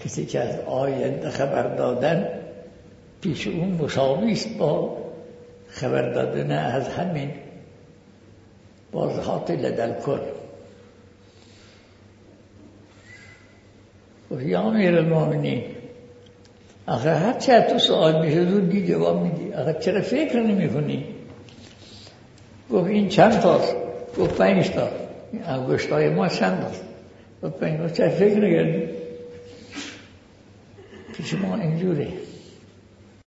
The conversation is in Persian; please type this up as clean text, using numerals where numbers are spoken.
کسی که از آینده خبر دادن پیش اون مساوی است با خبر دادن از همین واضحات لدالکل. یا امیر المؤمنین، آخه هر چه تو سوال میشه زودی جواب میدی، آخه چرا فکر نمی کنی؟ گفت این چند تاست؟ گفت 5 تا. این انگشتای ما چند تاست؟ گفت 5 تا. چرا فکر نگردی؟ پیش ما اینجوره.